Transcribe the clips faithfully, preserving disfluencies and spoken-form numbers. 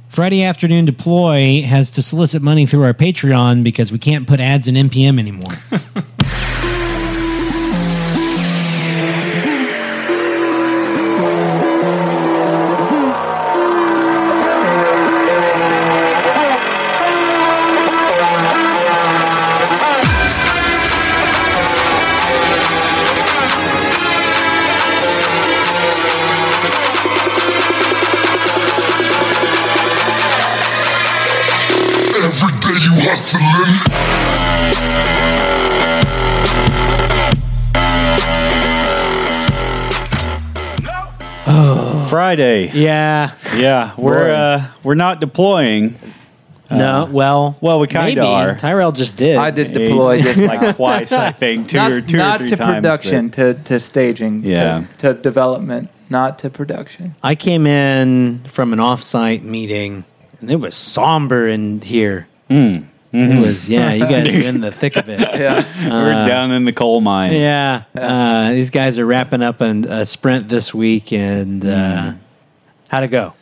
Friday Afternoon Deploy has to solicit money through our Patreon because we can't put ads in N P M anymore. Friday. Yeah. Yeah, we're uh, we're not deploying. No, well, well, we kind maybe. of are. Tyrell just did. I did deploy just like twice, I think, two not, or two not or three to times. production, but- to, to staging, Yeah. to, to development, not to production. I came in from an off-site meeting, and it was somber in here. Mm. Mm-hmm. It was, yeah, you guys are in the thick of it. Yeah, we're down in the coal mine. Yeah, uh, these guys are wrapping up an, a sprint this week, and uh, Mm. how'd it go?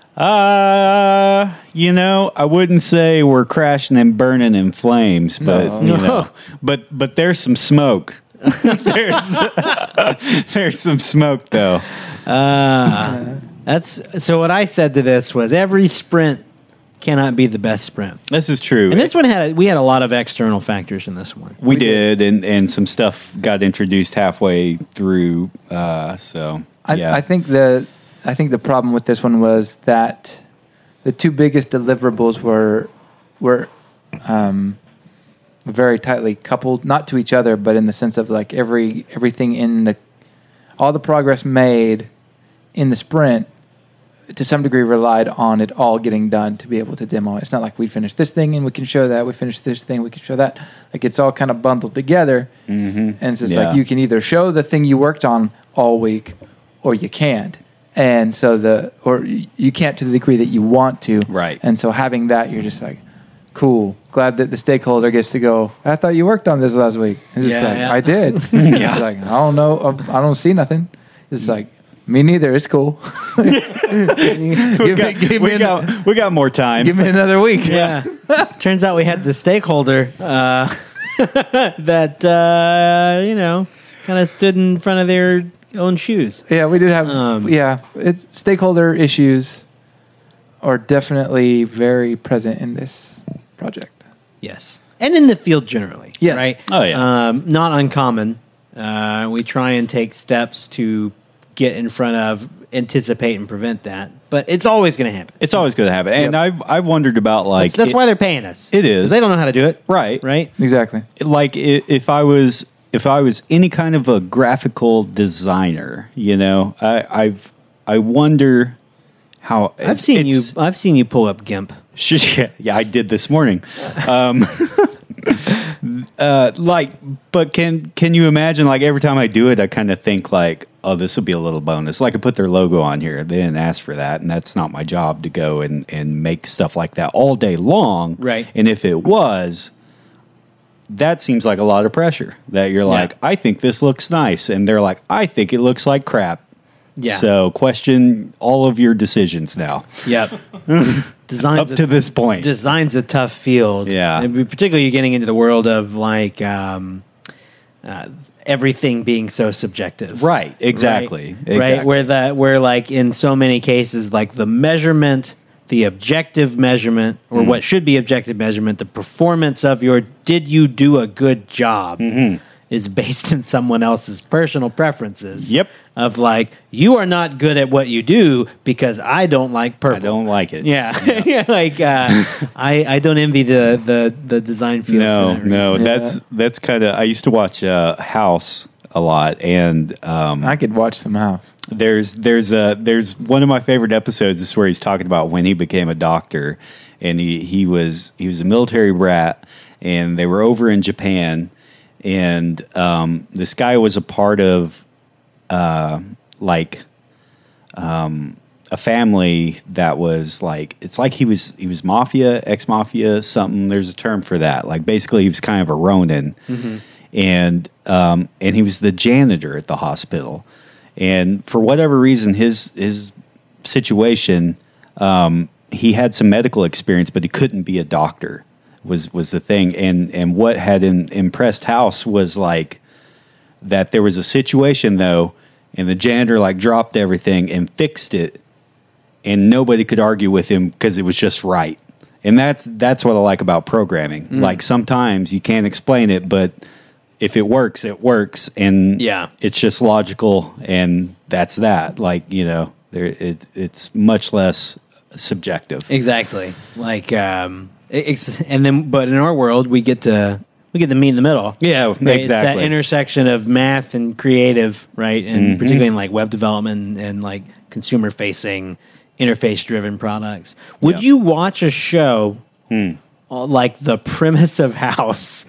Uh, you know, I wouldn't say we're crashing and burning in flames, but No. you No. know, but but there's some smoke. there's there's some smoke though. Uh, that's so. What I said to this was every sprint cannot be the best sprint, This is true. and this one had we had a lot of external factors in this one. we, did, and and some stuff got introduced halfway through. Uh, so I, yeah, I think the I think the problem with this one was that the two biggest deliverables were were um, very tightly coupled, not to each other, but in the sense of like every everything in the all the progress made in the sprint to some degree relied on it all getting done to be able to demo it. It's not like we finished this thing and we can show that, we finished this thing, we can show that. Like it's all kind of bundled together. Mhm. And it's just Yeah. like you can either show the thing you worked on all week or you can't. And so the, or y- you can't to the degree that you want to. Right. And so having that, you're just like, cool. Glad that the stakeholder gets to go, I thought you worked on this last week. And it's Yeah, like, yeah. I did. It's like, I don't know. I don't see nothing. It's like, me neither. It's cool. give we, me, got, give, we, me an- got, we got more time. give me another week. Yeah. Turns out we had the stakeholder uh, that uh, you know kind of stood in front of their own shoes. Yeah, we did have. Um, yeah, it's stakeholder issues are definitely very present in this project. Yes, and in the field generally. Yes. Right. Oh, yeah. Um, not uncommon. Uh, we try and take steps to get in front of, anticipate, and prevent that. But it's always going to happen. It's always going to happen, and Yep. I've I've wondered about like That's, that's it- why they're paying us. It is. 'Cause they don't know how to do it. right, Right. Exactly. like i- if I was if I was any kind of a graphical designer, you know, I, I've I wonder how I've seen you. it's- I've seen you pull up GIMP. Yeah, yeah, I did this morning. Um, uh, like, but can can you imagine? Like every time I do it, I kind of think like, oh, this will be a little bonus. Like I put their logo on here. They didn't ask for that, and that's not my job to go and and make stuff like that all day long. Right. And if it was, that seems like a lot of pressure. That you're like, Yeah. I think this looks nice, and they're like, I think it looks like crap. Yeah. So question all of your decisions now. Yep. Design's Up to this point. Design's a tough field. Yeah. And particularly you're getting into the world of like um, uh, everything being so subjective. Right, exactly, Right? Right? exactly. Where the where like in so many cases, like the measurement, the objective measurement, or Mm-hmm. what should be objective measurement, the performance of your did you do a good job Mm-hmm. is based in someone else's personal preferences. Yep. Of like, you are not good at what you do because I don't like purple. I don't like it. Yeah, yeah. Like uh, I, I don't envy the the the design field. No, for that no, reason. that's that's kind of. I used to watch uh, House a lot, and um, I could watch some house. there's there's a there's one of my favorite episodes is where he's talking about when he became a doctor, and he he was he was a military brat, and they were over in Japan, and um, this guy was a part of uh, like um, a family that was like it's like he was he was mafia, ex mafia, something. There's a term for that. Like basically, he was kind of a Ronin, and um, and he was the janitor at the hospital. And for whatever reason, his his situation, um, he had some medical experience, but he couldn't be a doctor. Was was the thing, and and what had in, impressed House was like that there was a situation though, and the janitor like dropped everything and fixed it, and nobody could argue with him because it was just right. And that's that's what I like about programming. Mm. Like sometimes you can't explain it, but if it works, it works, and yeah. it's just logical, and that's that. Like, you know, there it, it's much less subjective. Exactly. Like, um, it's, and then, but in our world, we get to we get to meet in the middle. Yeah, right? exactly. It's that intersection of math and creative, right? And mm-hmm. particularly in like web development and, and like consumer facing, interface driven products. Would yep. you watch a show hmm. like the premise of House?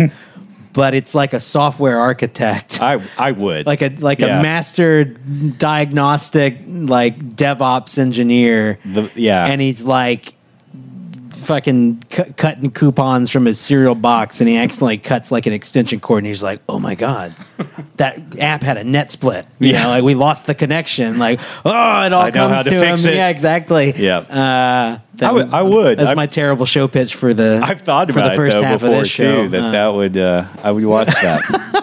But it's like a software architect. I I would like a like yeah. a master diagnostic like DevOps engineer. The, yeah, and he's like fucking cu- cutting coupons from his cereal box, and he accidentally cuts like an extension cord, and he's like, "Oh my god, that app had a net split. You yeah. know, like we lost the connection. Like, oh, it all I know comes how to, to fix him. It. Yeah, exactly. Yeah, uh, I would. I would. That's I've, my terrible show pitch for the. I've thought for about the first it though half before of this show. too. That uh, that would. Uh, I would watch that.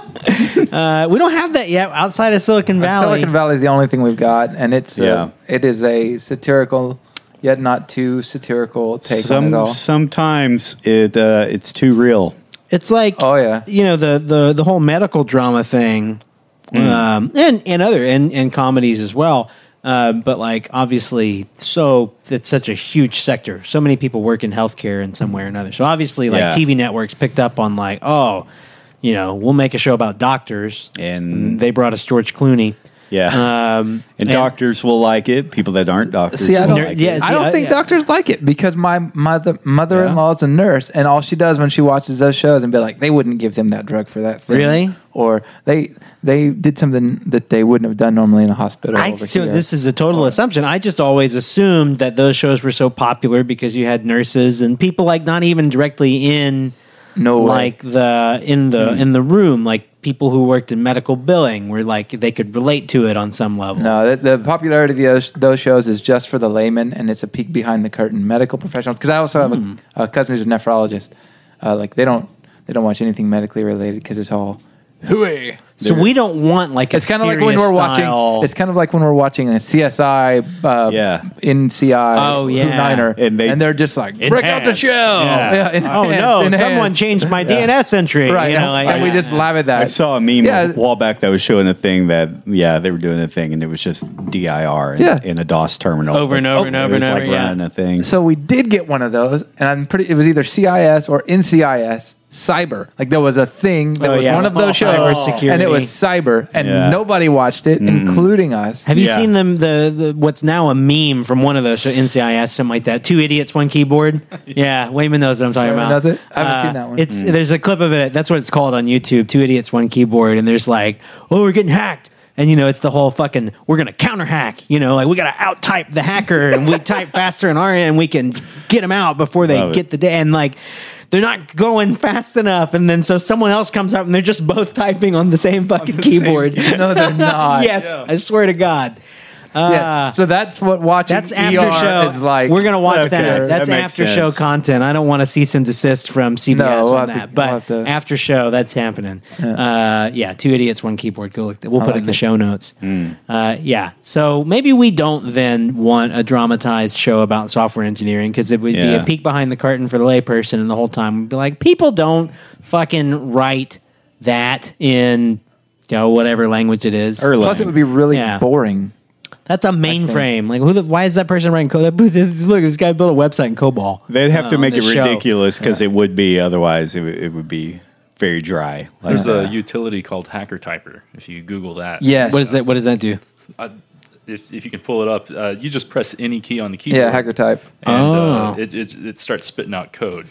uh, we don't have that yet outside of Silicon Valley. Silicon Valley is the only thing we've got, and it's yeah. uh, it is a satirical, yet not too satirical take Some, on it all. Sometimes it uh, it's too real. It's like, oh yeah, you know, the the the whole medical drama thing, mm. um, and and other and, and comedies as well. Uh, but like obviously, so it's such a huge sector. So many people work in healthcare in some way or another. So obviously, like yeah. T V networks picked up on like, oh, you know, we'll make a show about doctors, and, and they brought us George Clooney. Yeah, um, and, and doctors will like it. People that aren't doctors, see, I don't, like yeah, see, I don't I, think yeah. doctors like it because my mother mother-in-law is a nurse, and all she does when she watches those shows and be like, they wouldn't give them that drug for that thing. Really? Or they they did something that they wouldn't have done normally in a hospital. I, over so here. this is a total assumption. I just always assumed that those shows were so popular because you had nurses and people like not even directly in no way. like the in the mm. in the room, like people who worked in medical billing were like they could relate to it on some level. No, the, the popularity of those, those shows is just for the layman, and it's a peek behind the curtain. Medical professionals, because I also have mm. a, a cousin who's a nephrologist. Uh, like they don't they don't watch anything medically related because it's all hooey. So we don't want like a it's kind of like when we're style. watching. It's kind of like when we're watching a C S I, uh, yeah, N C I, oh yeah, Niner, and, they, and they're just like enhance. break out the shell. Yeah. Yeah, enhance, oh no, enhance. someone changed my D N S entry. Right, you know, like, and we just laugh at that. I saw a meme yeah. a while back that was showing a thing that yeah they were doing a thing and it was just D I R in, yeah. in a DOS terminal over and over oh, and over and over. Like yeah. running a thing. So we did get one of those, and I'm pretty. It was either C I S or N C I S. Cyber, like there was a thing that oh, was yeah. one of those oh, shows, and it was cyber, and yeah. nobody watched it, mm. including us. Have you yeah. seen them? The, the what's now a meme from one of those N C I S, something like that. Two idiots, one keyboard. Yeah, Wayman knows what I'm talking Wayman about. Knows it? I haven't uh, seen that one. It's mm. there's a clip of it. That's what it's called on YouTube. Two idiots, one keyboard, and there's like, oh, we're getting hacked. And, you know, it's the whole fucking, we're going to counter hack. You know, like we got to out type the hacker and we type faster in our end and we can get them out before they Love get it. the day. And, like, they're not going fast enough. And then so someone else comes up and they're just both typing on the same fucking the keyboard. same- No, they're not. Yes, Yeah. I swear to God. Uh, Yes. So that's what watching That's E after R show. is like. We're gonna watch Okay, that. That's that makes after sense. show content. I don't want to cease and desist from C B S No, we'll on have to- that, but we'll have to- after show, that's happening. Yeah. Uh, yeah, two idiots, one keyboard. Go look. We'll I put it like in the it. show notes. Mm. Uh, yeah. So maybe we don't then want a dramatized show about software engineering because it would be Yeah. a peek behind the curtain for the layperson, and the whole time we'd be like, people don't fucking write that in you know whatever language it is. Erlang. Plus, it would be really Yeah. boring. That's a mainframe. Like, who? The, why is that person writing code? That, look, this guy built a website in COBOL. They'd have uh, to on make it this show. ridiculous because it would be otherwise it, would- it would be very dry. Like There's that. a utility called Hacker Typer. If you Google that, Yes. What does that? What does that do? uh, if, if you can pull it up, uh, you just press any key on the keyboard. Yeah, hacker type. and Oh. uh, it, it it starts spitting out code.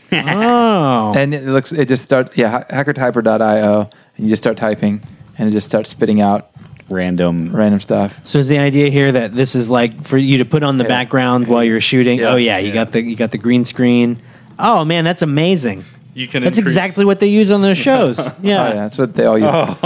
Oh, And it looks, it just starts, yeah, ha- hackertyper dot io, and you just start typing, and it just starts spitting out random. random stuff. so is the idea here that this is like for you to put on the Yeah. background while you're shooting? Yeah. Oh yeah, you Yeah. got the you got the green screen. Oh man, that's amazing. You can. That's increase- exactly what they use on those shows. Oh, Yeah. yeah, that's what they all use.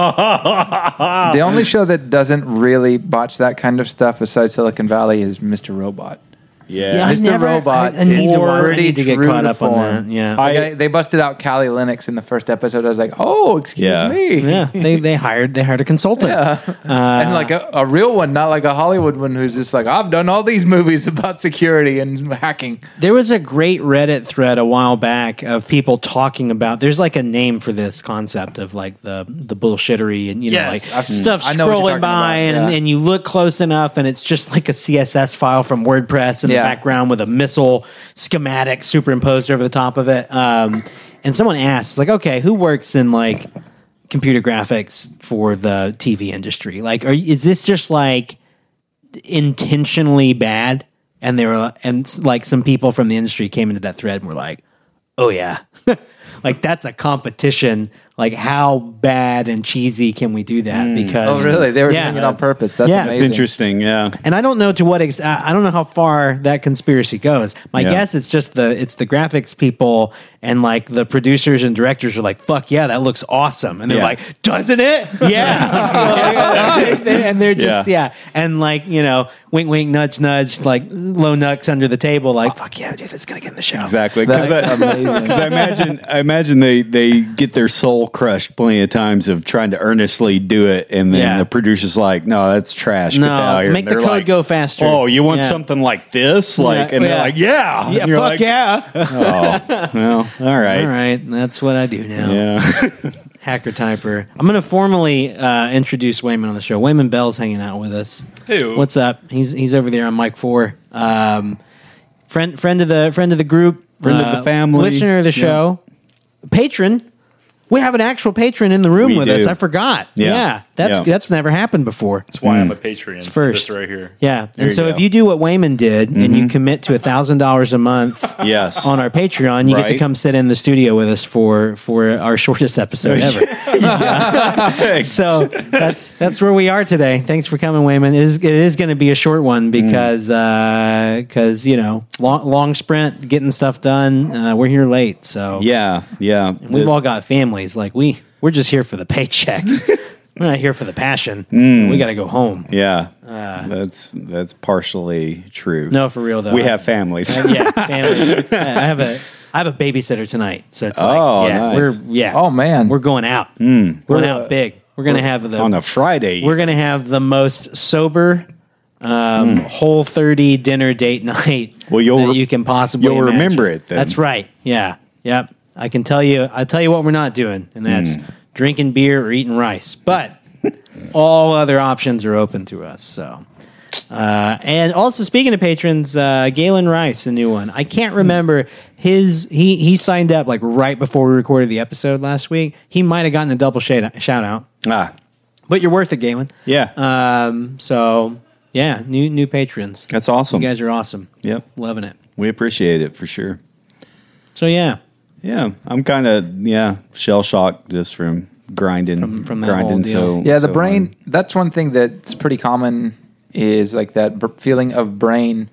The only show that doesn't really botch that kind of stuff besides Silicon Valley is Mister Robot. Yeah. I Mister never- Robot I, I need, to, is I pretty need to get true caught to up on form. that. Yeah. I- Like, I- they busted out Kali Linux in the first episode. I was like, oh, excuse Yeah. me. yeah, they they hired they hired a consultant. Yeah. and like a, a real one, not like a Hollywood one who's just like, I've done all these movies about security and hacking. There was a great Reddit thread a while back of people talking about. There's like a name for this concept of like the the bullshittery and you know Yes, like I've- stuff I know what you're scrolling talking by about, and, yeah. and you look close enough and it's just like a C S S file from WordPress in Yeah. the background with a missile schematic superimposed over the top of it. Um, and someone asks like, okay, who works in like computer graphics for the T V industry? Like, are is this just like intentionally bad? And they were, and like some people from the industry came into that thread and were like, "Oh yeah, like that's a competition. Like how bad and cheesy can we do that?" Because Oh, really? They were yeah, doing it on that's- purpose. That's yeah, it's It's amazing. interesting. Yeah. And I don't know to what extent. I don't know how far that conspiracy goes. My Yeah. guess it's just the it's the graphics people and like the producers and directors are like, "Fuck yeah, that looks awesome," and they're Yeah. like, "Doesn't it?" Yeah, and they're just yeah. Yeah. and like you know, wink, wink, nudge, nudge, like low nucks under the table, like, "Fuck yeah, dude, this is gonna get in the show." Exactly. Because That's I, amazing. 'cause I imagine, I imagine they, they get their soul crushed plenty of times of trying to earnestly do it, and then Yeah. the producer's like, "No, that's trash. Get No, out of here." make And the they're code like, go faster. Oh, you want Yeah. something like this? Like, Yeah. and they're Yeah. like, "Yeah, Yeah, And you're fuck like, yeah. Oh, well, all right, All right, that's what I do now. yeah, Hacker Typer. I'm going to formally uh, introduce Wayman on the show. Wayman Bell's hanging out with us. Hey-o. What's up? He's he's over there on mic four. Um, friend friend of the friend of the group, Friend of uh, the family. listener of the show, patron. We have an actual patron in the room We with do. us. I forgot. Yeah, Yeah. that's Yeah. that's never happened before. That's why I'm a Patreon. It's first. This right here. Yeah, and you so go. if you do what Wayman did and you commit to a thousand dollars a month yes, on our Patreon, you get to Right. come sit in the studio with us for for our shortest episode ever. So that's that's where we are today. Thanks for coming, Wayman. It is it is going to be a short one because because you know long long sprint getting stuff done. Uh, we're here late, so yeah, yeah. we've The- all got families. Like we we're just here for the paycheck. We're not here for the passion. We got to go home. yeah, that's that's partially true. Uh, No, for real though. we have families. yeah, family. I I have a I have a babysitter tonight, so it's like Oh, yeah, nice. we're yeah. Oh, man. we're going out. Going We're, out uh, big. We're gonna have the on a Friday. we're gonna have the most sober um, whole thirty dinner date night Well, you'll that re- you can possibly you'll imagine. remember it then. That's right. Yeah. Yep. I can tell you. I tell you what we're not doing, and that's Hmm. drinking beer or eating rice. But all other options are open to us. So. Uh, and also, speaking of patrons, uh, Galen Rice, a new one. I can't remember his. He he signed up like right before we recorded the episode last week. He might have gotten a double shout shout out, ah, but you're worth it, Galen. yeah, Um. So yeah, new new patrons. that's awesome. You guys are awesome. Yep, Loving it. we appreciate it for sure. So yeah, Yeah, I'm kind of yeah shell shocked just from grinding From- from that grinding. whole deal. So Yeah, the so brain, hard. that's one thing that's pretty common is like that br- feeling of brain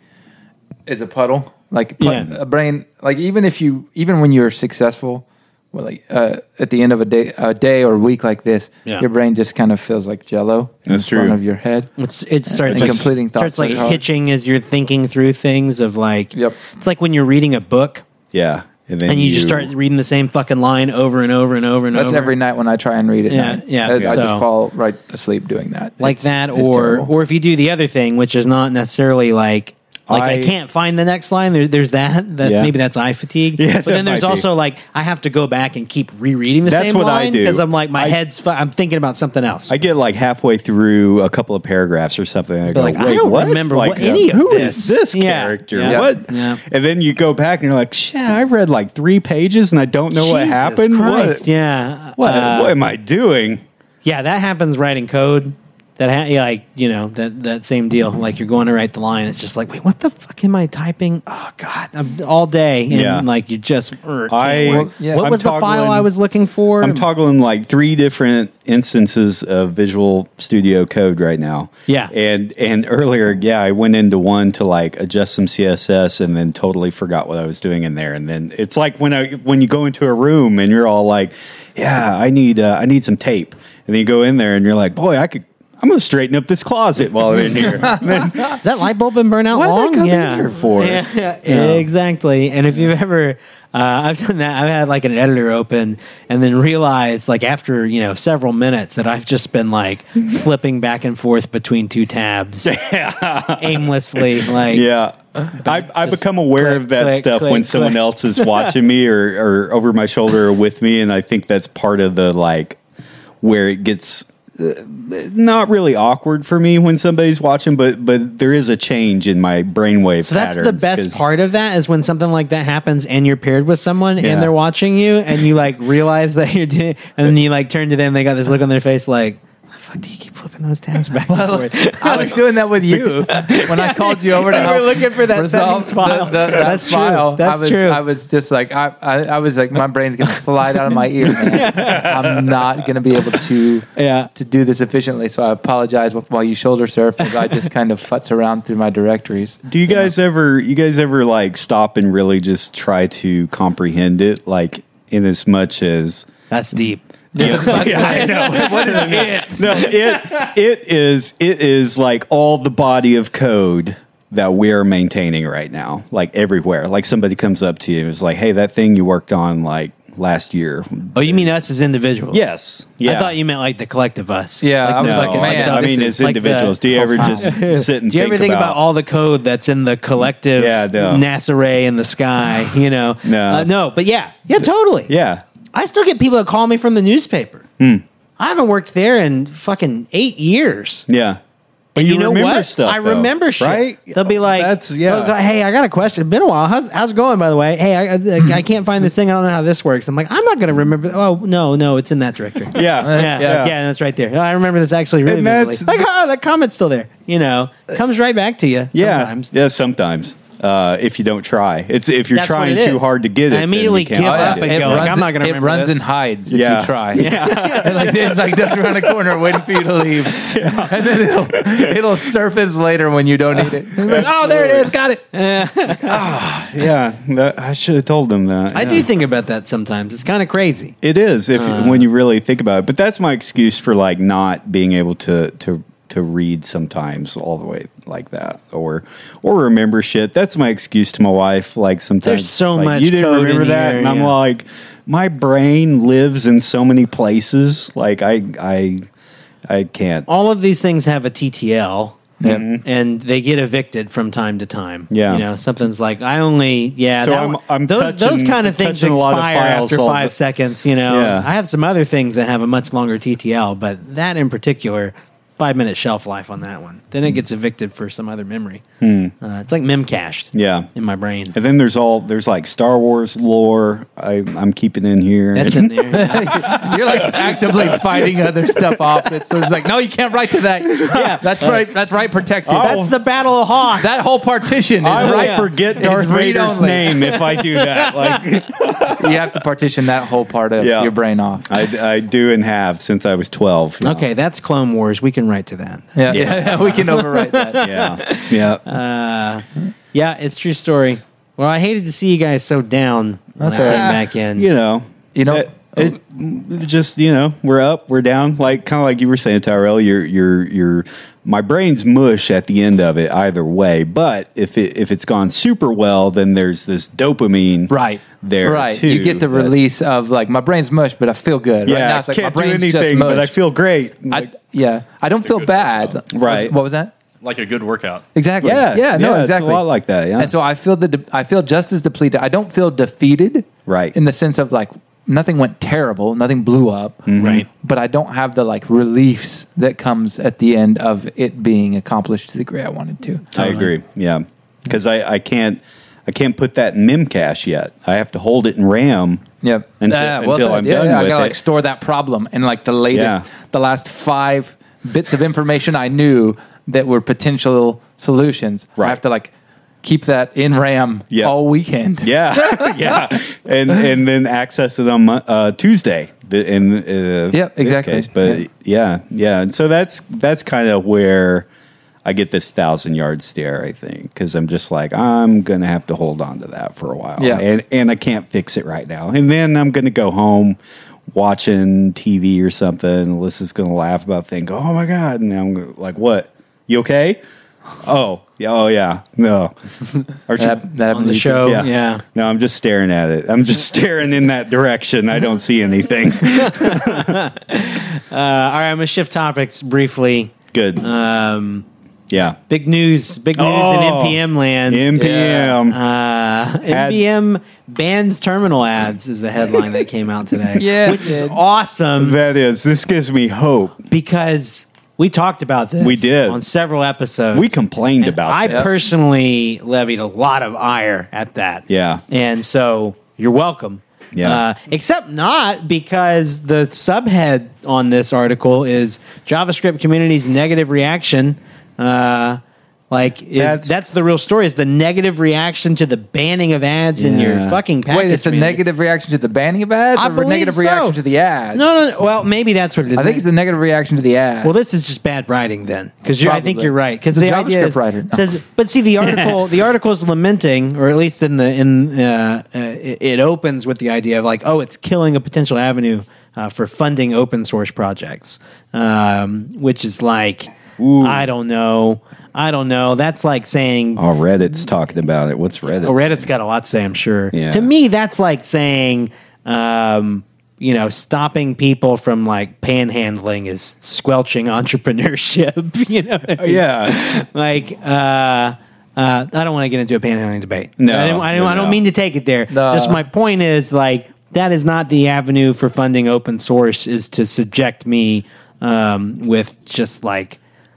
is a puddle. Like pu- Yeah. a brain, like even if you, even when you're successful, well, like uh, at the end of a day, a day or a week like this, Yeah. your brain just kind of feels like jello That's in front true. of your head. it's it starts And like, completing thoughts starts like really hard. hitching as you're thinking through things of like. Yep. It's like when you're reading a book yeah, and then and you, just start reading the same fucking line over and over and over and That's over. every night when I try and read at Yeah, night. yeah, I, I so- just fall right asleep doing that. like It's- that, it's or terrible. or if you do the other thing, which is not necessarily like like I, I- can't find the next line. There's there's that that Yeah. maybe that's eye fatigue. Yeah, but then that there's might be. also like I have to go back and keep rereading the That's same what I line do. because I'm like my I- head's fu- I'm thinking about something else. I get like halfway through a couple of paragraphs or something. And I go, like, I Wait, don't what? remember like, what any of who this. is this Yeah, character? yeah. What? Yeah. And then you go back and you're like, shit, I read like three pages and I don't know what Jesus happened. Christ, What? yeah, What? Uh, what am I doing? yeah, that happens writing code. That ha- yeah, like you know that that same deal. Like you're going to write the line, it's just like, wait, what the fuck am I typing? Oh god, I'm all day, and Yeah. like you just. er, can't I- work. Well, yeah. What I'm was the file toggling- I was looking for? I'm toggling like three different instances of Visual Studio Code right now. Yeah. And and earlier, yeah, I went into one to like adjust some C S S and then totally forgot what I was doing in there. And then it's like when I when you go into a room and you're all like, yeah, I need uh, I need some tape. And then you go in there and you're like, boy, I could I'm going to straighten up this closet while I'm in here. Then, Has that light bulb been burnt out What did I long? come in yeah. here for? Yeah, yeah, exactly. And if you've ever, uh, I've done that. I've had like an editor open and then realized, like after you know several minutes, that I've just been like flipping back and forth between two tabs aimlessly. Like, yeah. I, I Just become aware click, of that click, stuff click, when someone click. else is watching me or, or over my shoulder or with me, and I think that's part of the like where it gets uh, not really awkward for me when somebody's watching, but but there is a change in my brainwave. So that's the patterns, best 'cause- part of that is when something like that happens and you're paired with someone Yeah. and they're watching you and you like realize that you're doing, and then you like turn to them, they got this look on their face like, "Why the fuck do you keep flipping those tabs back and forth?" I was doing that with you when I called you over to You help were looking for that resolve settings file. the- the- that That's true. file. That's I was, true. I was just like, I, I, I was like, my brain's gonna slide out of my ear, man. I'm not gonna be able to Yeah. to do this efficiently. So I apologize while you shoulder surf, as I just kind of futz around through my directories. Do you guys ever you guys ever like stop and really just try to comprehend it, like in as much as That's deep. yeah, I know. What is it? No, it it is it is like all the body of code that we're maintaining right now, like everywhere. Like somebody comes up to you and is like, "Hey, that thing you worked on like last year." Oh, you mean us as individuals? Yes. Yeah. I thought you meant like the collective us. Yeah, I was No, like, man, I this mean, is as like the individuals, do you ever profound. just sit and Do you think ever think about, about all the code that's in the collective Yeah, no. NASA ray in the sky? You know, No. uh, no, but yeah, yeah, totally. Yeah. I still get people that call me from the newspaper. I haven't worked there in fucking eight years. Yeah. But And you, you, know remember what? stuff. I though, remember shit. right? They'll be like, That's yeah. they'll go, "Hey, I got a question. It's been a while. How's how's it going, by the way? Hey, I, I, I can't find this thing. I don't know how this works." I'm like, I'm not going to remember. Oh no, no, it's in that directory. yeah. Yeah, yeah, Yeah. that's right there. I remember this actually really And vividly. that's- Like, oh, that comment's still there. You know, comes right back to you. Yeah. Sometimes. Yeah, sometimes. Uh, if you don't try, it's if you're That's what trying it too is. hard to get it. I immediately then you can't give find up it. and go, like, I'm not gonna It remember runs this. and hides if Yeah. you try. Yeah. And like, it's like just around the corner waiting for you to leave, and then it'll it'll surface later when you don't need it. It's like, oh, there it is, got it. Yeah, that, I should have told them that. I yeah. do think about that sometimes. It's kind of crazy. It is if Uh. when you really think about it. But that's my excuse for like not being able to to to read sometimes all the way like that or or remember shit. That's my excuse to my wife. Like sometimes There's so like, much you didn't code remember in that, here, and I'm yeah. like, my brain lives in so many places. Like I I I can't. All of these things have a T T L. Mhm. And they get evicted from time to time. Yeah. you know, something's like I only yeah. So that I'm- one- I'm those touching- those kind of I'm things touching a lot of expire files after all five the- seconds. You know, Yeah. I have some other things that have a much longer T T L, but that in particular, five minute shelf life on that one. Then it gets evicted for some other memory. Uh, it's like mem cached. Yeah. in my brain. And then there's all there's like Star Wars lore. I, I'm keeping in here. That's in there. You're like actively fighting other stuff off. It's, so it's like, no, you can't write to that. Yeah, that's right. That's right. Protected. That's the Battle of Hoth. that whole partition is I will right. yeah. forget It's Darth read Vader's only. name if I do that. Like You have to partition that whole part of Yeah. your brain off. I, I do and have since I was twelve. you know. Okay, that's Clone Wars. We can write to that. Yeah, yeah, we can overwrite that. Yeah. Yeah. Uh, yeah, it's true story. Well, I hated to see you guys so down when That's I all came right. back in. you know, You know- it, it just you know we're up, we're down, like kind of like you were saying, Tyrell. You're you're you're my brain's mush at the end of it either way. But if it if it's gone super well, then there's this dopamine Right. there Right. too. You get the that- release of like, my brain's mush, but I feel good. Yeah, right now it's like, can't my do brain's just anything, but I mush. feel great. I, Like, yeah. I don't feel good bad. workout. Right. What was that? Like a good workout. Exactly. yeah, Yeah. No. yeah, exactly. It's a lot like that. Yeah. And so I feel the de- I feel just as depleted. I don't feel defeated, Right. In the sense of like nothing went terrible, nothing blew up, Mm-hmm. Right. But I don't have the like reliefs that comes at the end of it being accomplished to the degree I wanted to. I agree. Yeah, because I, I can't I can't put that in Memcache yet. I have to hold it in RAM. Yep. Until- Yeah, well until said. I'm yeah, done yeah, I with gotta it. like store that problem and like the latest, Yeah. the last five bits of information I knew that were potential solutions. I Right. have to like keep that in RAM Yeah. all weekend. Yeah, yeah, and and then access it on Mon- uh, Tuesday. the- In uh, Yep, this exactly. case. But Yeah. yeah, yeah, and so that's that's kind of where I get this thousand yard stare. I think because I'm just like I'm gonna have to hold on to that for a while. Yeah. and and I can't fix it right now. And then I'm gonna go home watching T V or something. Alyssa's going to laugh about things. Go, oh my God. And I'm like, what? You okay? Oh, yeah. Oh, yeah. No. Or That, that On the show, yeah. No, I'm just staring at it. I'm just staring in that direction. I don't see anything. Uh, all right, I'm gonna shift topics briefly. Good. Um, yeah. big news, big news Oh, in N P M land. N P M. Uh, N P M bans terminal ads is the headline that came out today. Yeah, it which is did. awesome That is. This gives me hope. because we talked about this. We did. on several episodes. We complained And about I this. personally levied a lot of ire at that. Yeah. and so you're welcome. Yeah. Uh, except not, because the subhead on this article is JavaScript community's negative reaction. Uh, like, is, That's- that's, the real story, is the negative reaction to the banning of ads in your Yeah. fucking package. Wait, it's a manager. negative reaction to the banning of ads, I or a believe negative so. reaction to the ads? No, no, no, well, maybe that's what it is. I think it's the negative reaction to the ads. Well, this is just bad writing then, because I think Probably. you're right. Because It's a the idea JavaScript is, writer. says, but see, the article, the article is lamenting, or at least in the in uh, uh, it, it opens with the idea of like, oh, it's killing a potential avenue uh, for funding open source projects, um, which is like, Ooh. I don't know, I don't know. That's like saying, Oh, Reddit's talking about it. What's Reddit? oh, Reddit's got a lot to say, I'm sure. Yeah. To me, that's like saying, um, you know, stopping people from like panhandling is squelching entrepreneurship. You know, what I mean? Yeah. like, uh, uh, I don't want to get into a panhandling debate. No, I don't, I don't, no, I don't no. mean to take it there. No. Just my point is like, that is not the avenue for funding open source, is to subject me um, with just like,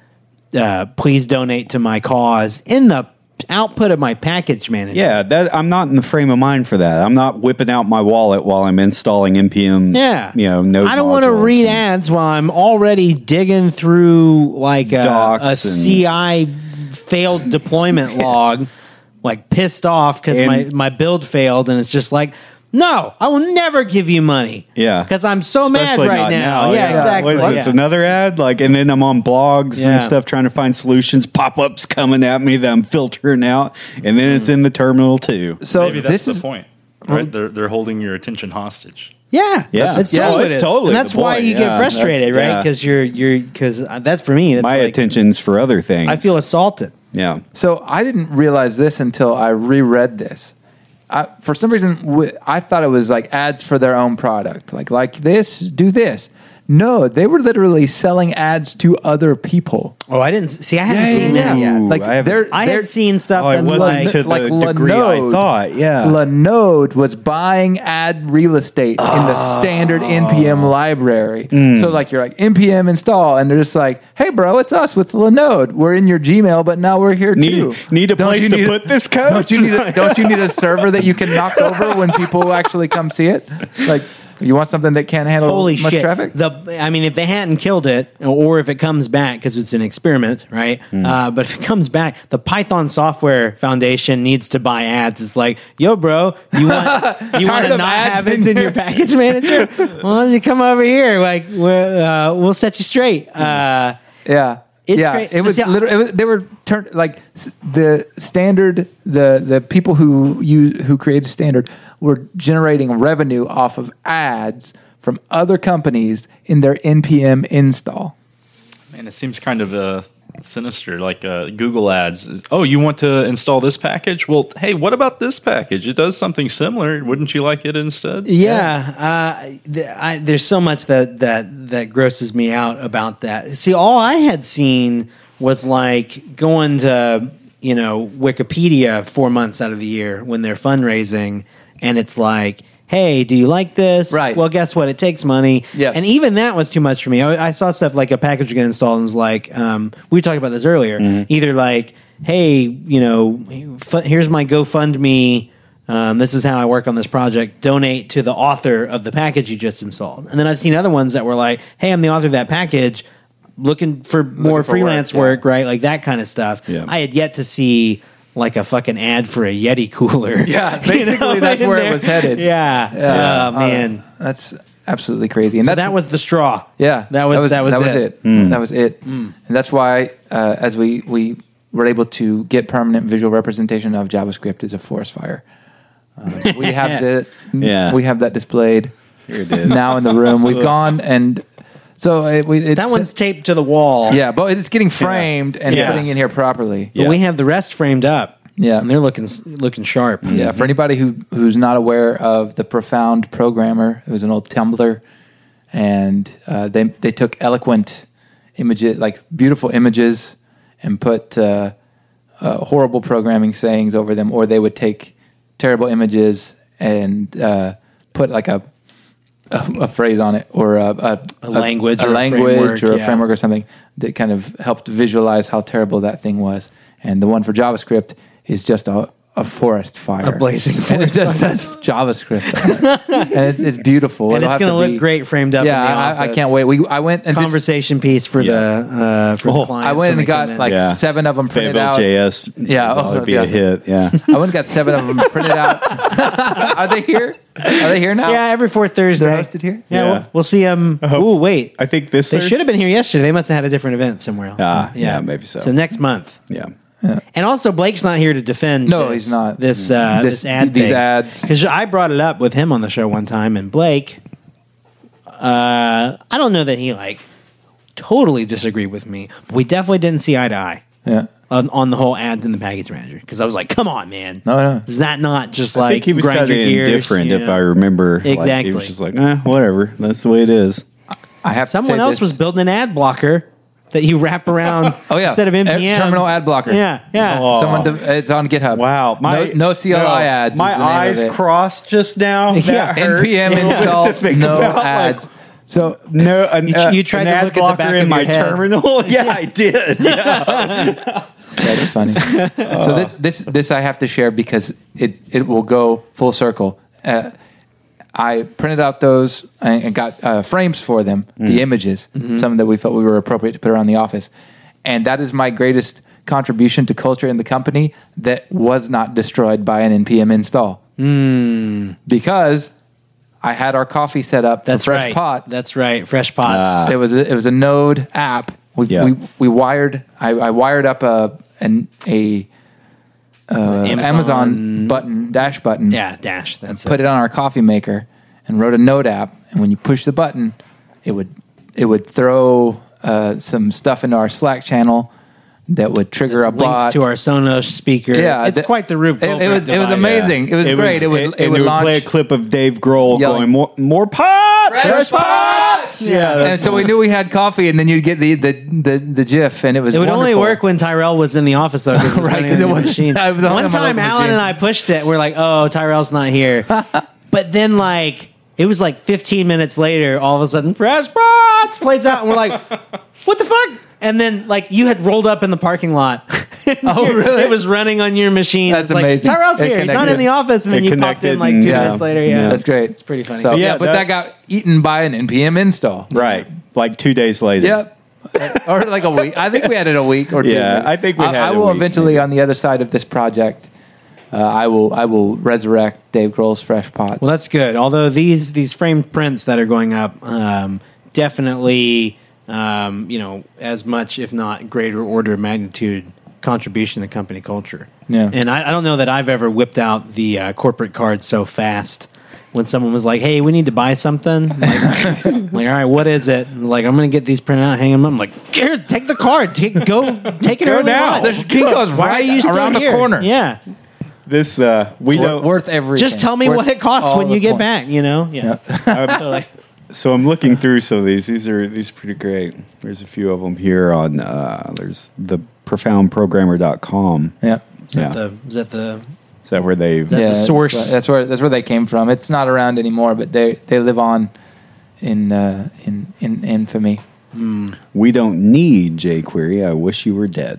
uh, please donate to my cause in the output of my package manager. Yeah, that I'm not in the frame of mind for that. I'm not whipping out my wallet while I'm installing N P M. Yeah, you know, node I don't want to modules read and- ads while I'm already digging through like a, Docs a and- C I failed deployment log, like pissed off because my And- my build failed, and it's just like, no, I will never give you money. Yeah. because I'm so Especially mad right not now. Yeah, exactly. What is this, Yeah. another ad? Like, and then I'm on blogs Yeah. and stuff trying to find solutions. Pop ups coming at me that I'm filtering out, and then it's in the terminal too. so Maybe that's this the is point, right? They're they're holding your attention hostage. Yeah, Yeah. that's Yeah, totally, it's what it is. totally and that's the why point. you Yeah, get frustrated, that's- right? yeah. Because you're you're because that's for me. That's My like, attention's for other things. I feel assaulted. yeah. So I didn't realize this until I reread this. I, for some reason, w- I thought it was like ads for their own product, like like this, do this. No, they were literally selling ads to other people. Oh, I didn't see. I hadn't Yeah, seen yeah, that yeah. yet. Like I haven't- they're, I they're, had seen stuff Oh, it that's wasn't like to the like degree I Linode. thought. Yeah. Linode was buying ad real estate in the standard N P M library. So like you're like N P M install, and they're just like, hey bro, it's us with Linode. We're in your Gmail, but now we're here Need- too. need a Don't place you to need put this code? Don't you need a, don't you need a server that you can knock over when people actually come see it? Like you want something that can't handle Holy much shit! traffic? The I mean, if they hadn't killed it, or if it comes back because it's an experiment, right? Uh, but if it comes back, the Python Software Foundation needs to buy ads. It's like, yo, bro, you want you want Tired to of not ads have in it in your- your package manager? Well, why don't you come over here? Like, we're, uh, we'll set you straight. Uh, Yeah. It's yeah, great. it was See, I- literally. It was, they were turned like s- the standard. The the people who use who created standard were generating revenue off of ads from other companies in their N P M install. Man, it seems kind of uh, sinister. Like uh, Google Ads. Oh, you want to install this package? Well, hey, what about this package? It does something similar. Wouldn't you like it instead? Yeah, uh, th- I, there's so much that that that grosses me out about that. See, all I had seen was like going to you know Wikipedia four months out of the year when they're fundraising, and it's like, hey, do you like this? Right. Well, guess what? It takes money. Yeah. And even that was too much for me. I, I saw stuff like a package get installed and was like, um, we talked about this earlier. Either like, hey, you know, f- here's my GoFundMe. Um, this is how I work on this project. Donate to the author of the package you just installed. And then I've seen other ones that were like, hey, I'm the author of that package, looking for more for freelance work, work, yeah. right? Like that kind of stuff. Yeah. I had yet to see like a fucking ad for a Yeti cooler. Yeah, You basically know, that's in where it there. was headed. Yeah. Yeah. Oh, man. Uh, that's absolutely crazy. And So that's, that was the straw. yeah, That was that was, that was it. it. That was it. And that's why, uh, as we we were able to get permanent visual representation of JavaScript as a forest fire. Uh, we have the Yeah. we have that displayed. Here it is. now in the room. We've gone and so it, we, it's, That one's taped to the wall. yeah, but it's getting framed and Yes. putting in here properly. But Yeah. we have the rest framed up. Yeah. And they're looking looking sharp. Yeah, for anybody who who's not aware of the Profound Programmer, it was an old Tumblr, and uh, they they took eloquent images, like beautiful images, and put uh, uh, horrible programming sayings over them, or they would take terrible images and uh, put like a, a a phrase on it, or a, a, A language a, or a language framework, or a yeah. framework or something that kind of helped visualize how terrible that thing was. And the one for JavaScript is just a, a forest fire, A blazing and it forest just says JavaScript, on it. and it's, it's beautiful. And It'll it's have going to to look be- great framed up Yeah, in the I, I office. can't wait. We I went and this- Conversation piece for Yeah. the uh, for the Oh, clients. I went when and they got come in. like Yeah. seven of them printed out. Fayetteville J S. Yeah, that oh, would be yeah. a hit. Yeah. I went and got seven of them printed out. Are they here? Are they here now? Yeah, every fourth Thursday. They're hosted here? Yeah, Yeah. We'll, we'll see them. Um, ooh, wait. I think this. They Thurs- should have been here yesterday. They must have had a different event somewhere else. Ah, yeah, maybe so. So next month. Yeah. And also, Blake's not here to defend. No, this, he's not. This uh, This- this, ad these ads. because I brought it up with him on the show one time, and Blake, uh, I don't know that he like totally disagreed with me, but we definitely didn't see eye to eye Yeah. on, on the whole ads in the package manager. Because I was like, come on, man, No, no. is that not just I like think he was grind kind of your gears? indifferent, you if know? I remember. Like, he Exactly. was just like, eh, whatever. That's the way it is. I have to Someone say else this. was building an ad blocker that you wrap around. Oh yeah, instead of N P M. terminal ad blocker. Yeah, yeah. Oh. Someone. De- it's on GitHub. Wow. My, no, no C L I no, ads. My is the name of eyes it. crossed just now. That Yeah. hurt. N P M install. To think No about, like, ads. So No, an, You- uh, you tried an to ad look at the blocker back in of my your head. terminal. Yeah, I did. Yeah. that's funny. So this this this I have to share because it it will go full circle. Uh, I printed out those and and got uh, frames for them, the images, some that we felt we were appropriate to put around the office, and that is my greatest contribution to culture in the company that was not destroyed by an N P M install. Because I had our coffee set up That's for Fresh right. Pots. That's right. Fresh Pots. It was a, it was a Node app. We Yeah. we, we wired. I, I wired up a an a uh, Amazon, button dash button. Yeah, dash. That's Put it on our coffee maker and wrote a Node app. And when you push the button, it would it would throw uh, some stuff into our Slack channel that would trigger It's a linked bot to our Sonos speaker. Yeah, it's the- quite the Rube It, it Goldberg was it was device. amazing. It was great. it would and it would launch. play a clip of Dave Grohl Yelling, going more more pot, Fresh Pots! Yeah, and so we knew we had coffee, and then you'd get the the the, the GIF, and it was It would only wonderful. work when Tyrell was in the office, though. 'cause it was Right, running 'cause on it your wasn't- machine. I was on One my time, local Alan machine. and I pushed it. We're like, "Oh, Tyrell's not here," but then like it was like fifteen minutes later, all of a sudden, Fresh Pots plays out, and we're like, "What the fuck?" And then like you had rolled up in the parking lot. Oh, really? It was running on your machine. That's It's like, amazing. Tyrell's It here. He's not connected. in the office, and then It you popped in connected like and- two yeah. minutes later. Yeah, That's great. It's pretty funny. So, But yeah, yeah, but that- that, got eaten by an N P M install. right, like two days later. Yep. Or like a week. I think we had it a week or two. Yeah, I think we I, had I it a will week, eventually, maybe. on the other side of this project, uh, I will I will resurrect Dave Grohl's Fresh Pots. Well, that's good. Although these these framed prints that are going up, um, definitely, um, you know, as much if not greater order of magnitude contribution to company culture. Yeah. And I, I don't know that I've ever whipped out the uh, corporate card so fast. When someone was like, "Hey, we need to buy something," like, like all right, what is it? And like, I'm going to get these printed out, hang them up. I'm like, here, take the card, take go, take it Go early now. on. There's Kinko's Why right are you still around the here? corner. Yeah, This uh, we Wor- don't. worth everything. just tell me Worth what it costs all when the you get points. back. You know, yeah. So, like, So I'm looking through some of these. These are these are pretty great. There's a few of them here on. Uh, there's the profound programmer dot com. Yeah. is that Yeah. the is that the Is that where they? that yeah, the that's source? where- That's where that's where they came from. It's not around anymore, but they they live on in uh, in in infamy. We don't need jQuery. I wish you were dead.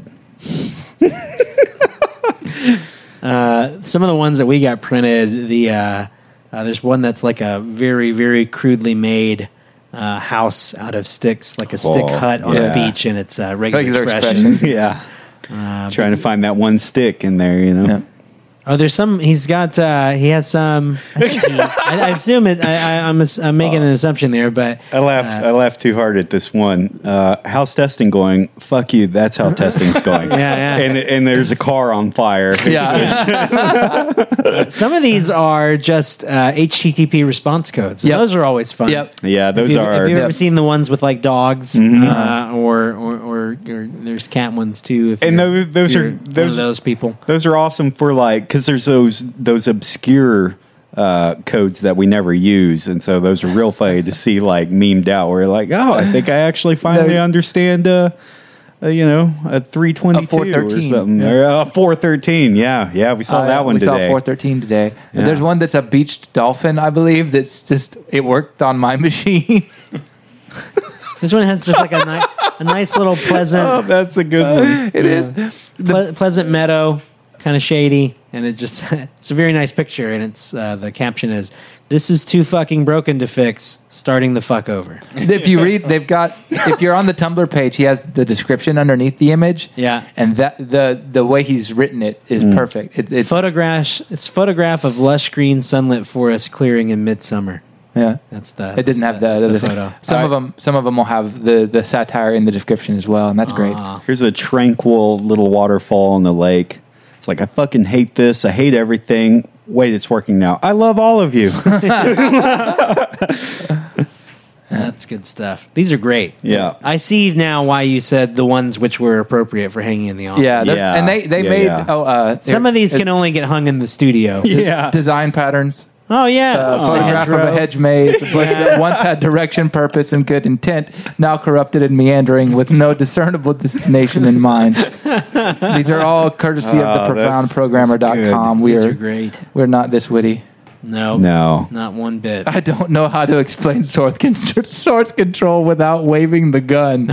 Uh, some of the ones that we got printed, the uh, uh, there's one that's like a very very crudely made uh, house out of sticks, like a stick Oh, hut on yeah. a beach, and it's uh, regular, Regular expressions. expressions. yeah. Trying to find that one stick in there, you know. Yeah. Oh, there's some. He's got. Uh, he has some. I, think he, I, I assume it. I, I, I'm. ass- I'm making an assumption there, but I laughed. I laughed too hard at this one. Uh, how's testing going? Fuck you. That's how testing's going. Yeah, yeah. And and there's a car on fire. Yeah. some of these are just uh, H T T P response codes. And Yep. Those are always fun. Yep. Yeah, those Have you, are. have you ever Yep. seen the ones with like dogs, uh, or, or, or or there's cat ones too? If And you're- those- those if are- you're one of those- those people. Those are awesome for like because there's those those obscure uh, codes that we never use, and so those are real funny to see like memed out. Where you're like, oh, I think I actually finally No. understand. Uh, uh, you know, a three twenty two A or four thirteen, something. yeah. Or a four thirteen. Yeah, yeah, we saw Uh, that one we today. saw four thirteen today. Yeah. There's one that's a beached dolphin, I believe. That's just it worked on my machine. This one has just like a nice, a nice little pleasant, Oh, that's a good one. It is. ple- pleasant meadow, kind of shady, and it just it's a very nice picture. And it's uh, the caption is, "This is too fucking broken to fix. Starting the fuck over." If you read, they've got. If you're on the Tumblr page, he has the description underneath the image. Yeah. and that the the way he's written it is perfect. It, it's Photograph. It's photograph of lush green sunlit forest clearing in midsummer. yeah. That's the. It doesn't have the, that's other the thing. photo. Some of I- them, some of them will have the the satire in the description as well, and that's great. Ah. Here's a tranquil little waterfall in the lake. It's like I fucking hate this. I hate everything. Wait, it's working now. I love all of you. That's good stuff. These are great. Yeah. I see now why you said the ones which were appropriate for hanging in the office. Yeah, that's, Yeah. and they they Yeah, made yeah. oh uh, Some of these it- can only get hung in the studio. yeah. design patterns. Oh yeah. Uh, It's a photograph of a hedgerow. hedge maze, a bush that once had direction, purpose, and good intent, now corrupted and meandering with no discernible destination in mind. These are all courtesy Oh, of the that's- profound programmer dot com. We These are are great. we're not this witty. No. No. Not one bit. I don't know how to explain source, con- source control without waving the gun.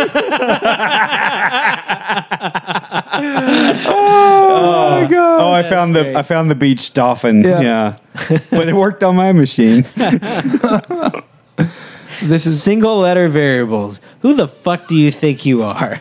Oh my god! Oh, I found great. the I found the beach dolphin. Yeah. Yeah, but it worked on my machine. This is Single letter variables. Who the fuck do you think you are?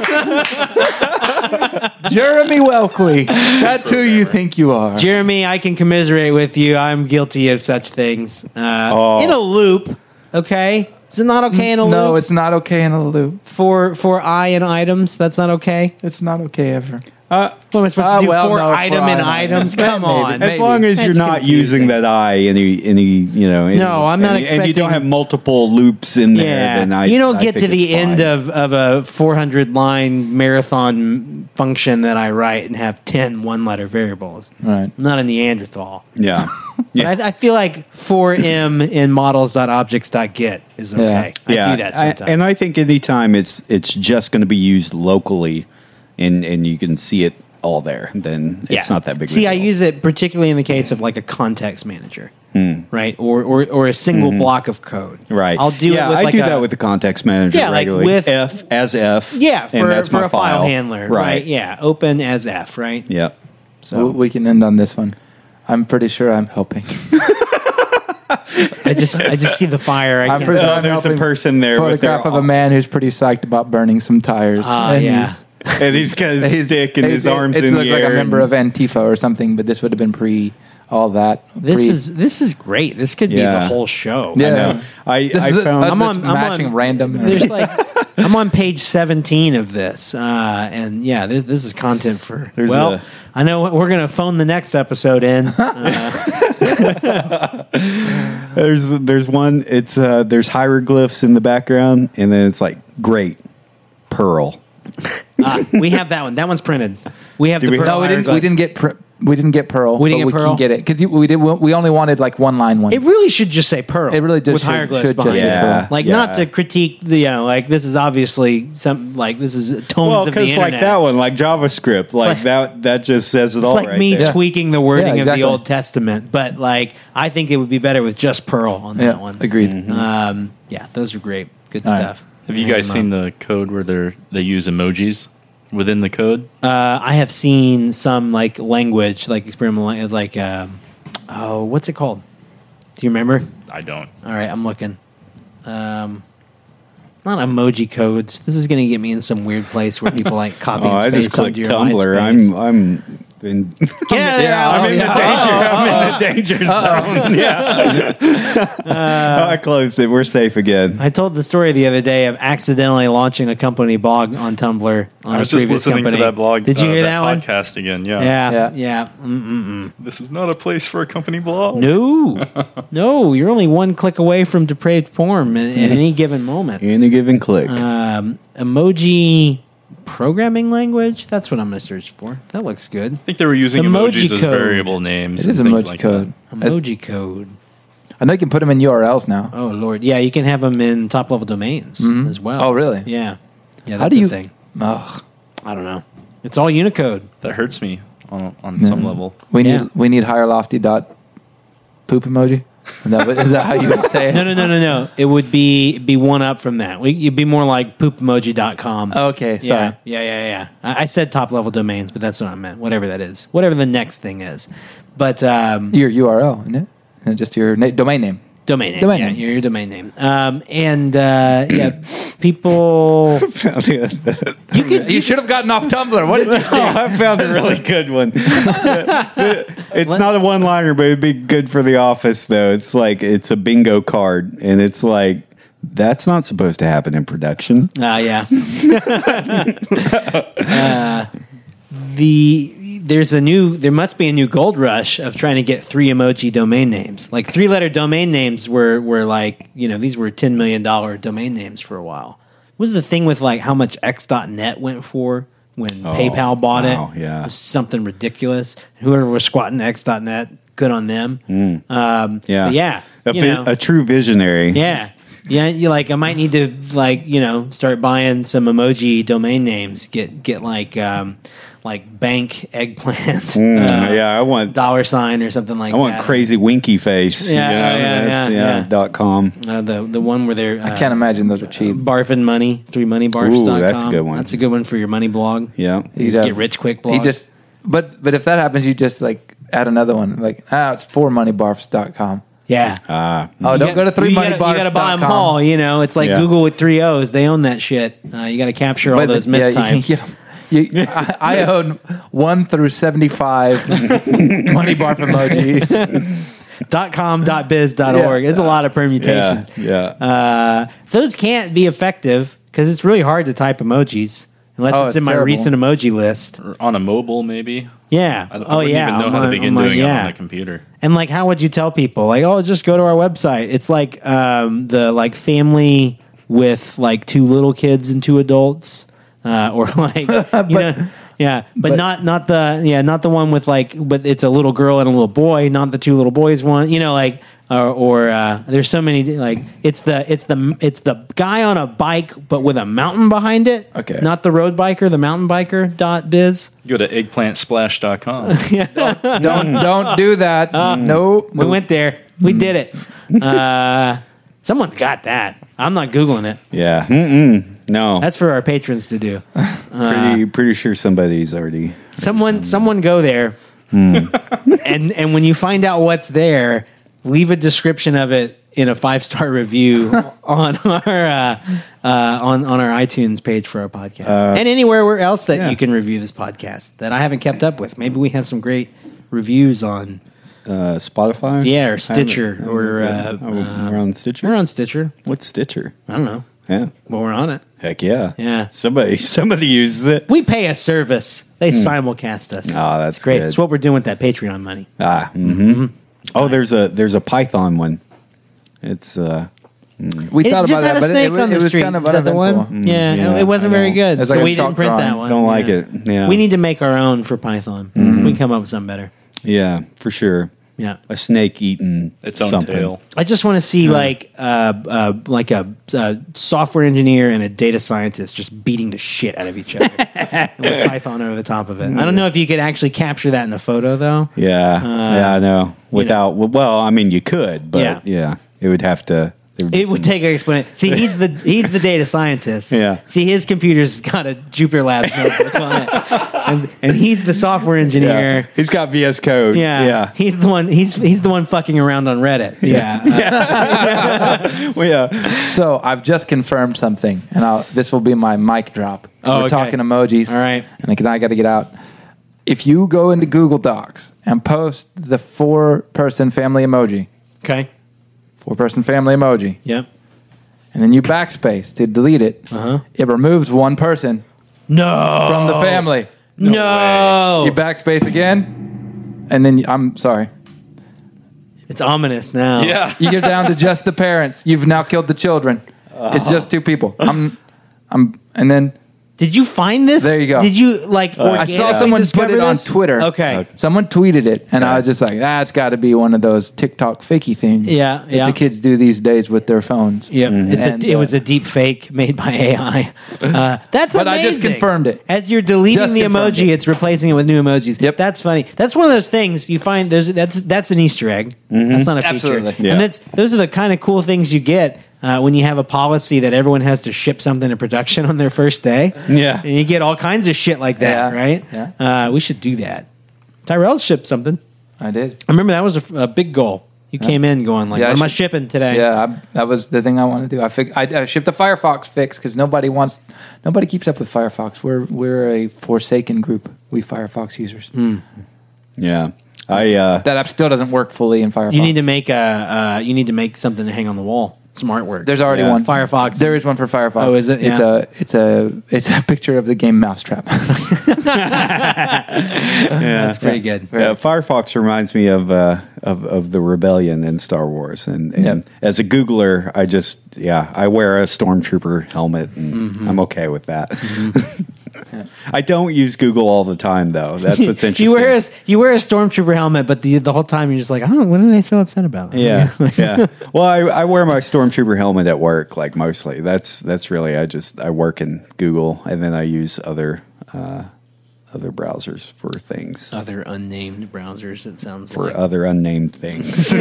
Jeremy Welkley. That's who you think you are. Jeremy, I can commiserate with you. I'm guilty of such things. Uh, Oh. In a loop, okay? Is it not okay in a No, loop? it's not okay in a loop. for for I in items, that's not okay. It's not okay ever. Uh, What am I supposed Uh, to do? well, for no, for item I in in items? items. Come Maybe. on. as Maybe. long as you're That's not confusing. using that I any any you know. Any, No, I'm not and, and you don't expecting- have multiple loops in there. Yeah, Then I, you don't I get to think the it's end fine. of, of a four hundred line marathon function that I write and have ten one letter variables. Right. I'm not a Neanderthal. yeah. But Yeah. I, I feel like four M in models.objects.get is okay. Yeah. I yeah, do that I- sometimes. and I think anytime it's it's just going to be used locally, and and you can see it all there, then it's Yeah. not that big. of a See, I deal. use it particularly in the case of like a context manager, right? Or, or or a single block of code. right. I'll do yeah, it with I like do a, that with the context manager Yeah, like regularly. with- F as F. yeah and for that's for my a file, handler, right. Yeah, open as F, right? Yep. So we can end on this one. I'm pretty sure I'm helping. I just I just see the fire. I I'm can't. pretty sure Oh, I'm there's a helping. person there with Photograph their- of a man who's pretty psyched about burning some tires. Ah, And yeah. he's- And he's got his he's- stick and his it- arms it in looks the like air. a member and- of Antifa or something, but this would have been pre all that. This pre- is this is great. This could be Yeah. the whole show. Yeah. I know. I, This I is- found. us I'm just on- I'm mashing on- random. There's like I'm on page seventeen of this, uh, and yeah, this this is content for. There's well, a- I know we're gonna phone the next episode in. Uh, There's there's one. It's uh, there's hieroglyphs in the background, and then it's like great pearl. ah, we have that one. That one's printed. We have Did the we- Pearl no, we didn't. We hieroglyphs. didn't get. Pr- we didn't get Pearl. We didn't but get we Pearl? can get it because we did. We only wanted like one line ones. It really should just say Pearl. It really just with should- hieroglyphs should just behind say it. Pearl. Like Yeah. not to critique the, you know, like this is obviously some like this is tones Well, of the because internet. like that one, like JavaScript, like, like- that that just says it It's all like right me there. Yeah. tweaking the wording Yeah, exactly. of the Old Testament, but like I think it would be better with just Pearl on that Yeah, one. agreed. Mm-hmm. Um, yeah, those are great. Good All right. stuff. Have you guys seen the code where they they use emojis within the code? Uh, I have seen some like language, like experimental language, like um, oh, what's it called? Do you remember? I don't. All right, I'm looking. Um, not emoji codes. This is going to get me in some weird place where people like copy Oh, and I paste just clicked onto your Tumblr. MySpace. I'm I'm in, Yeah, Yeah, I'm oh, in yeah. the danger. I'm in the danger zone. Yeah. Oh, I closed it. We're safe again. I told the story the other day of accidentally launching a company blog on Tumblr on I was a just previous listening company. to that blog. Did you uh, hear that, one? podcast again? Yeah. Yeah, Yeah. yeah. Mm-mm-mm. This is not a place for a company blog. No, no. You're only one click away from depraved form at, at any given moment. In a given click. Um, emoji programming language. That's what I'm going to search for. That looks good. I think they were using Emoji emojis as code. variable names. It is and things emoji like code. Emoji code. I know you can put them in U R Ls now. Oh Lord, yeah. You can have them in top level domains as well. Oh, really? Yeah, yeah. That's How do a you? thing. Ugh. I don't know. It's all Unicode. That. That hurts me on on some Yeah. level. We need Yeah. we need higher lofty dot poop emoji. Is that, what- is that how you would say it? No, no, no, no, no. It would be be one up from that. We, you'd be more like poop emoji dot com. Okay, sorry. Yeah, yeah, yeah, yeah. I, I said top level domains, but that's what I meant. Whatever that is. Whatever the next thing is. But um, Your U R L, isn't it? And just your na- domain name. domain name. Domain yeah, name. Your, your domain name. Um, and uh, yeah, people. You could. You should have gotten off Tumblr. What is he Oh, saying? I found a really good one. It's not a one-liner, but it'd be good for the office, though. It's like it's a bingo card, and it's like that's not supposed to happen in production. Ah, yeah. uh, the there's a new there must be a new gold rush of trying to get three emoji domain names. Like three letter domain names were were like, you know, these were ten million dollar domain names for a while. What was the thing with like how much x dot net went for when Oh, PayPal bought wow, it? yeah. It was something ridiculous. Whoever was squatting x dot net, good on them. Um, Yeah, but yeah, a, you vi- know. a true visionary. Yeah. Yeah, you like I might need to like, you know, start buying some emoji domain names. Get get like um like bank eggplant. Mm, uh, yeah, I want dollar sign or something like I want that. crazy winky face. Yeah, you know, yeah, yeah, that's- yeah, yeah. dot com. Uh, the the one where they're uh, I can't imagine those are cheap. barfing money, three money barfs dot com. Ooh, that's a good one. That's a good one for your money blog. Yeah. You'd have- Get rich quick blog. You just, but but if that happens, you just like add another one. Like ah, it's four money barfs dot com. yeah. Ah, Oh, You don't got- go to three you money gotta, you gotta buy them barfs dot com. all, you know. It's like Yeah. Google with three O's. They own that shit. Uh, you got to capture all those mistypes. You, you, you, I, I own one through seventy-five money barf emojis. dot com, dot biz, dot org. Yeah. It's a lot of yeah, permutations. yeah. Uh, those can't be effective because it's really hard to type emojis unless Oh, it's, it's in my terrible. recent emoji list. Or on a mobile, maybe. Yeah. I, I oh wouldn't yeah. even know on how my- to begin on my- doing it yeah. on the computer. And like, how would you tell people? Like, oh, just go to our website. It's like um, the like family with like two little kids and two adults, uh, or like you know. Yeah, but, but- not not the yeah not the one with like but it's a little girl and a little boy, not the two little boys one. You know, like or, or uh, there's so many like it's the it's the it's the guy on a bike but with a mountain behind it. Okay. not the road biker, the mountain biker dot biz. Go to eggplant splash dot com. don't don't do that. nope. We went there. We did it. Uh, someone's got that. I'm not googling it. Yeah. Mm-mm. No. That's for our patrons to do. pretty pretty sure somebody's already. Someone, someone go there, and and when you find out what's there, leave a description of it in a five star review on our uh, uh, on on our iTunes page for our podcast, and anywhere where else that yeah. you can review this podcast that I haven't kept up with. Maybe we have some great reviews on Uh, Spotify? yeah or I Stitcher haven't- or I uh, haven't- oh, uh, we're on Stitcher? we're on Stitcher. What's Stitcher? I don't know, Yeah. but we're on it. Heck yeah. Yeah. Somebody somebody uses it. We pay a service. They simulcast us. Oh, that's it's great. good. It's what we're doing with that Patreon money. Ah. Mm-hmm. Oh, there's a there's a Python one. It's uh We It thought just about had that, a but it, snake it, was- on it the was street. kind of Is that the one? uneventful. Yeah, yeah, it wasn't I very know. good. It's So like a we didn't chalk print that drawing. one. Don't Yeah. like it. Yeah. We need to make our own for Python. We can come up with something better. Yeah, for sure. Yeah. A snake eating Its own something. tail. I just want to see like uh, uh, like a, uh software engineer and a data scientist just beating the shit out of each other with Python over the top of it. I don't know if you could actually capture that in the photo though. Yeah. yeah, I know. Without well, I mean you could, but Yeah. yeah, it would have to there be It would some- take an explanation. See, he's the he's the data scientist. Yeah. See, his computer's got a Jupyter Labs notebook on it, and, and he's the software yeah. engineer. He's got V S Code. Yeah. Yeah. He's the one. He's he's the one fucking around on Reddit. Yeah. Well, yeah. So I've just confirmed something, and I'll, this will be my mic drop. Oh, We're okay. talking emojis. All right. And I got to get out. if you go into Google Docs and post the four-person family emoji, Okay. four-person family emoji, Yep. and then you backspace to delete it, Uh-huh. it removes one person No. from the family. No. You backspace again, and then you, I'm sorry. It's ominous now. Yeah. You get down to just the parents. You've now killed the children. It's just two people. I'm, I'm, and then Did you find this? There you go. Did you like? I saw someone put it on Twitter. Okay. Someone tweeted it, and I was just like, "That's got to be one of those TikTok fakey things." Yeah, that yeah. the kids do these days with their phones. Yep. It's And, a, it uh, was a deep fake made by A I. Uh, that's But I amazing. just confirmed it. As you're deleting Just the confirmed emoji, it. it's replacing it with new emojis. Yep. That's funny. That's one of those things you find. There's that's that's an Easter egg. That's not a feature. Absolutely. Yeah. And that's those are the kind of cool things you get. Uh, when you have a policy that everyone has to ship something to production on their first day, Yeah. and you get all kinds of shit like that, Yeah. right? Yeah. Uh, we should do that. Tyrell shipped something. I did. I remember that was a, a big goal. You came in going like, Yeah, I "What am I should- shipping today?" Yeah, I, that was the thing I wanted to do. I fig- I, I shipped the Firefox fix because nobody wants, nobody keeps up with Firefox. We're we're a forsaken group. We Firefox users. Yeah. I uh, That app still doesn't work fully in Firefox. You need to make a. Uh, you need to make something to hang on the wall. Some artwork. There's already Yeah. one. Firefox. There is one for Firefox. Oh, is it? It's Yeah. a it's a it's a picture of the game Mousetrap. That's pretty good. yeah, Firefox reminds me of, uh, of of the rebellion in Star Wars, and, and Yep. as a Googler, I just yeah, I wear a stormtrooper helmet, and Mm-hmm. I'm okay with that. I don't use Google all the time, though. That's what's interesting. You wear a you wear a stormtrooper helmet, but the the whole time you're just like, I don't know, what are they so upset about? Yeah, yeah. Well, I, I wear my stormtrooper helmet at work, like mostly. That's that's really I just I work in Google, and then I use other uh, other browsers for things Other unnamed browsers. It sounds for like. other unnamed things.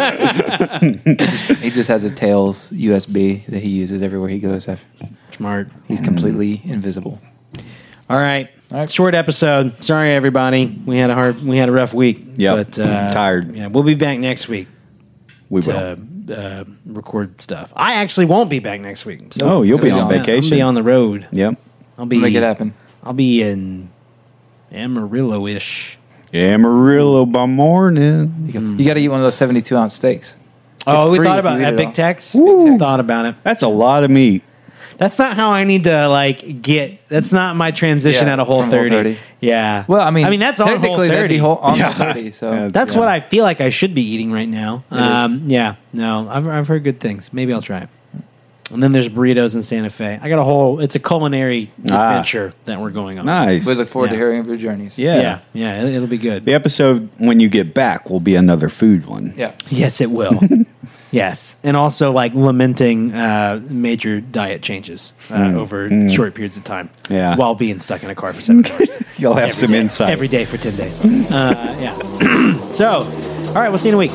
He just has a Tails U S B that he uses everywhere he goes. Smart. He's completely invisible. All right. All right. Short episode. Sorry, everybody. We had a hard. We had a rough week. Yep. But uh, Tired. Yeah, we'll be back next week We to will. uh, record stuff. I actually won't be back next week. So Oh, you'll So be you on don't- I'm vacation. gonna be on the road. Yep. I'll be Make it happen. I'll be in Amarillo-ish. Amarillo by morning. You got to eat one of those seventy-two ounce steaks. Oh, It's we free thought if you about eat that. it Big all. Tex. Woo. Thought about it. That's a lot of meat. That's not how I need to like get. That's not my transition Yeah, out of Whole from Whole 30. thirty. Yeah. Well, I mean, I mean that's on Whole technically that'd thirty. be whole, on Yeah. the thirty. So Yeah. That's what I feel like I should be eating right now. Um, yeah. No, I've I've heard good things. Maybe I'll try it. And then there's burritos in Santa Fe. I got a whole. It's a culinary Ah. adventure that we're going on. Nice. we look forward Yeah. to hearing of your journeys. Yeah. Yeah. Yeah. It, it'll be good. The episode when you get back will be another food one. Yeah. Yes, it will. Yes, and also like lamenting uh, major diet changes uh, over short periods of time. Yeah. while being stuck in a car for seven hours. You'll have Every some day. insight. every day for ten days. Uh, yeah. So, all right, we'll see you in a week.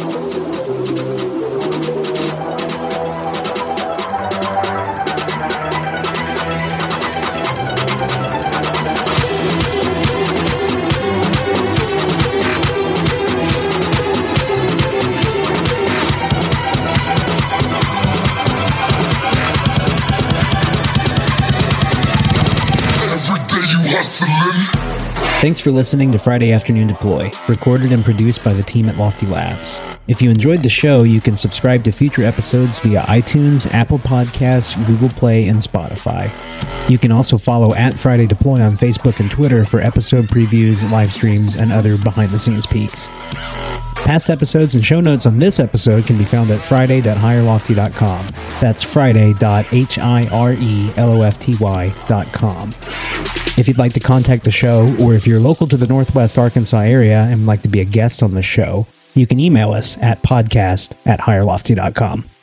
Every day you hustling. Thanks for listening to Friday Afternoon Deploy, recorded and produced by the team at Lofty Labs. If you enjoyed the show, you can subscribe to future episodes via iTunes, Apple Podcasts, Google Play, and Spotify. You can also follow at Friday Deploy on Facebook and Twitter for episode previews, live streams, and other behind-the-scenes peeks. Past episodes and show notes on this episode can be found at friday dot hire lofty dot com. That's friday dot hirelofty dot com. If you'd like to contact the show, or if you're local to the Northwest Arkansas area and would like to be a guest on the show, you can email us at podcast at hire lofty dot com.